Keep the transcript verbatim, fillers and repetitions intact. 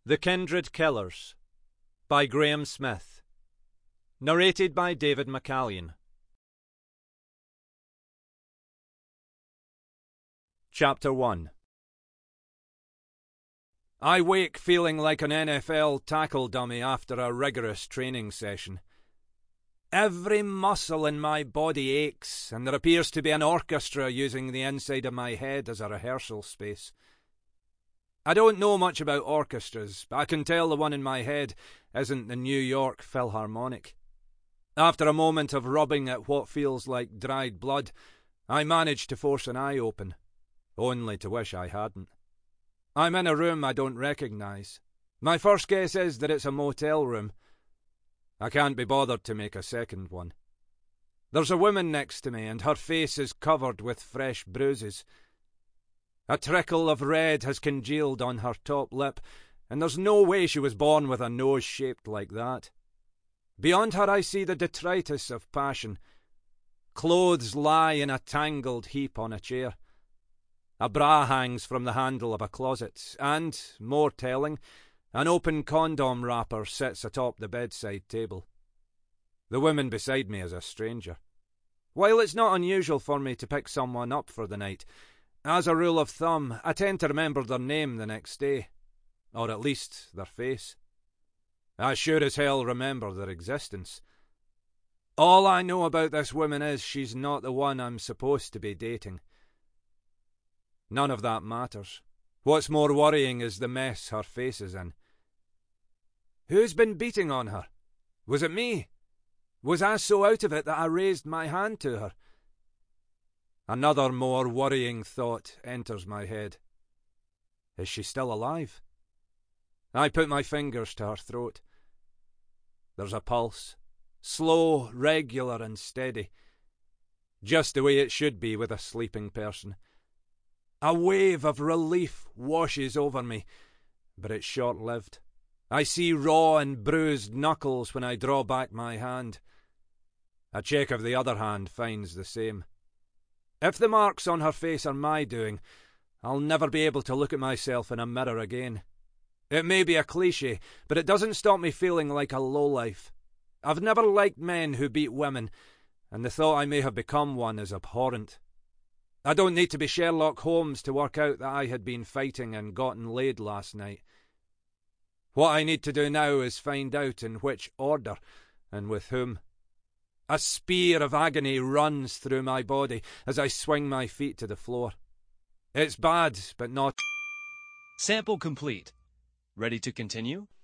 The Kindred Killers by Graham Smith. Narrated by David McCallion. Chapter one. I wake feeling like an N F L tackle dummy after a rigorous training session. Every muscle in my body aches, and there appears to be an orchestra using the inside of my head as a rehearsal space. I don't know much about orchestras, but I can tell the one in my head isn't the New York Philharmonic. After a moment of rubbing at what feels like dried blood, I manage to force an eye open, only to wish I hadn't. I'm in a room I don't recognise. My first guess is that it's a motel room. I can't be bothered to make a second one. There's a woman next to me, and her face is covered with fresh bruises. A trickle of red has congealed on her top lip, and there's no way she was born with a nose shaped like that. Beyond her I see the detritus of passion. Clothes lie in a tangled heap on a chair. A bra hangs from the handle of a closet, and, more telling, an open condom wrapper sits atop the bedside table. The woman beside me is a stranger. While it's not unusual for me to pick someone up for the night, as a rule of thumb, I tend to remember their name the next day. Or at least their face. I sure as hell remember their existence. All I know about this woman is she's not the one I'm supposed to be dating. None of that matters. What's more worrying is the mess her face is in. Who's been beating on her? Was it me? Was I so out of it that I raised my hand to her? Another more worrying thought enters my head. Is she still alive? I put my fingers to her throat. There's a pulse. Slow, regular and steady. Just the way it should be with a sleeping person. A wave of relief washes over me, but it's short-lived. I see raw and bruised knuckles when I draw back my hand. A check of the other hand finds the same. If the marks on her face are my doing, I'll never be able to look at myself in a mirror again. It may be a cliché, but it doesn't stop me feeling like a lowlife. I've never liked men who beat women, and the thought I may have become one is abhorrent. I don't need to be Sherlock Holmes to work out that I had been fighting and gotten laid last night. What I need to do now is find out in which order and with whom. A spear of agony runs through my body as I swing my feet to the floor. It's bad, but not... Sample complete. Ready to continue?